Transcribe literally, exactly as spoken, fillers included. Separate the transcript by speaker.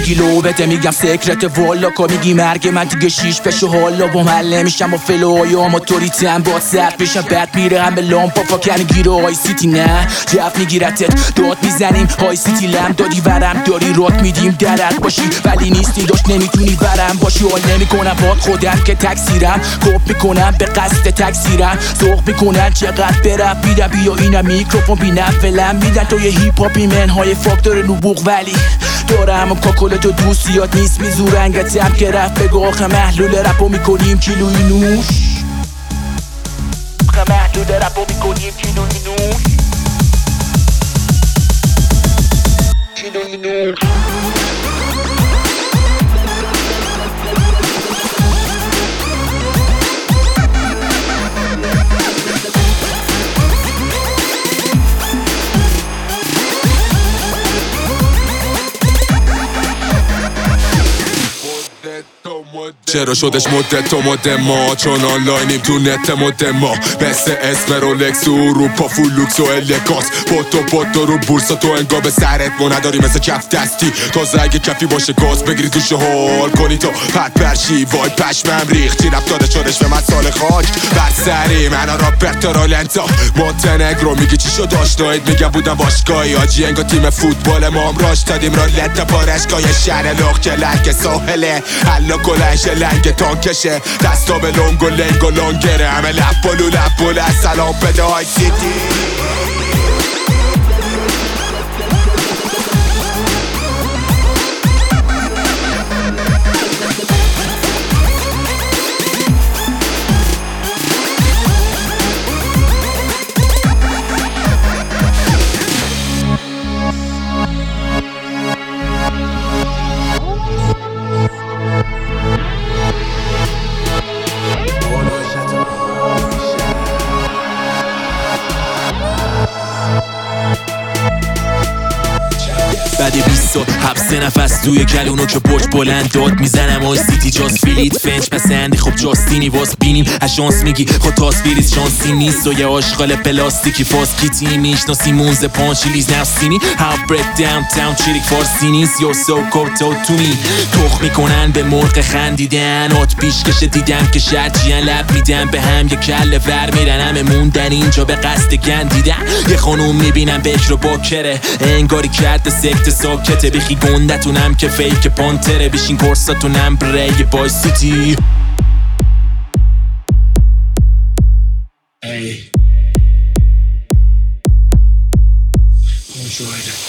Speaker 1: میگی لو بده میگم سکرت والا کا میگی مرگ من دیگه شیش پشو حالا با محله میشم با فلوهای آماتوریتم با سرد بشم بعد میره هم به لامپا فاکن گیره های سیتی نه جف میگیرتت داد میزنیم های سیتی لم دادی ورم داری رات میدیم درت باشی ولی نیستی داشت نمیتونی برم باشی حال نمیکنم باد خودم که تکثیرم کپ میکنم به قصد تکثیرم ذوق میکنن چقدر برف میدم بیا اینم میکروفون بینم فلم میدن تو یه هیپ هاپی من های فاکتور نبوغ ولی دارم کاکولتو دوستیات نیست میزورنگتم که رفت بگو آخه محلول رپو میکنیم کیلوی نوش آخه محلول رپو میکنیم کیلوی نوش کیلوی نوش
Speaker 2: چرا شدش مدت و مد ما چون آنلاینیم تو نت مد ما مثل اسم رولکس و اروپا فولوکس و الگاس پوتو پوتو رو بورسا تو انگار به سرت ما نداری مثل کف دستی تازه اگه کفی باشه گاز بگیری توش حال کنی تو پت برشی وای پشمم ریختی رفتاره چارش به من سال خاک بر سری من رابرتو رولنتا مونتنگرو میگی چی شد آشنایید میگم بودم باشگاهی آجی انگار تیم فوتبال ما هم راش دادیم رولت پارشگاه شهر لخ که لنگ ساحله حلا کلنش لنگ تانکشه دستا به لنگ و لنگ و لنگره همه لب بلو لب بلو سلام بده های سیتی
Speaker 3: بعد بیست سال حبس نفس توی کلونو که برج بلند داد میزنم آی سیتی جاز فیلیت فنج پسندی خب جاستینی واس بینیم هشانس میگی خود تاسفیریز شانسی نیست و یه آشغال پلاستیکی فاز کیتی میشناسی مونز پانچیلیز نفسینی هاو برک داون تاون چیریک فارسی نیست یا سو کوتو تونی تخ میکنن به مرغ خندیدن آت پیشکش دیدم که شرچیان لب میدن به هم یه کله ور میرن همه موندن اینجا به قصد گندیدن یه خانوم میبینم بکر و باکره انگاری کرده سکت ساکته بخی گندتونم که فیک پانتره بشین کرساتونم بره بای سیتی
Speaker 1: Hey, enjoy it.